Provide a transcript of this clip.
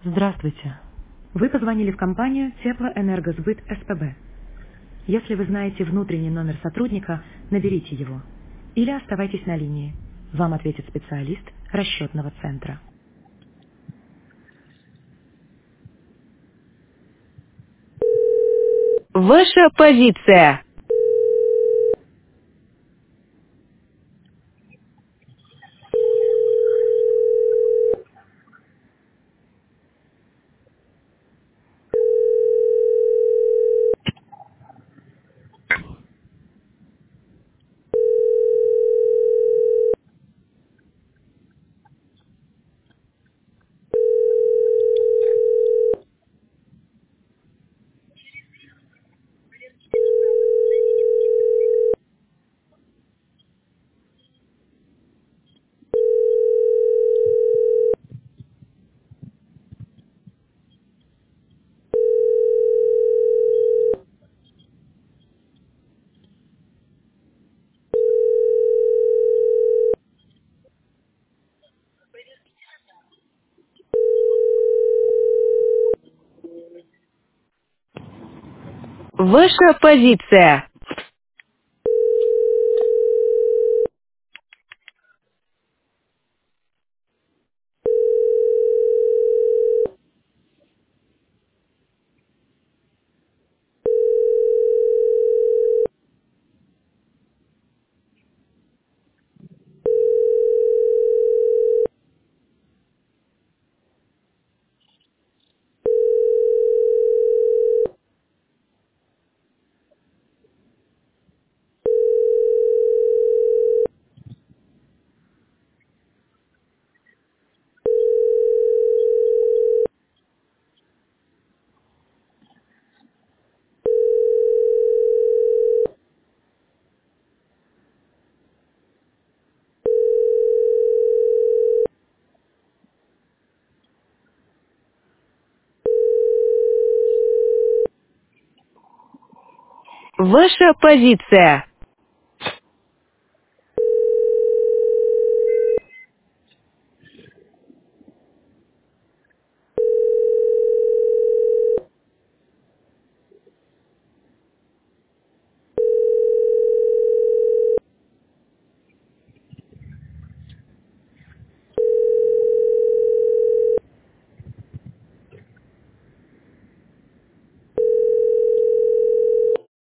Здравствуйте. Вы позвонили в компанию Теплоэнергосбыт СПБ. Если вы знаете внутренний номер сотрудника, наберите его. Или оставайтесь на линии. Вам ответит специалист расчетного центра. Ваша позиция. Ваша позиция. Ваша позиция.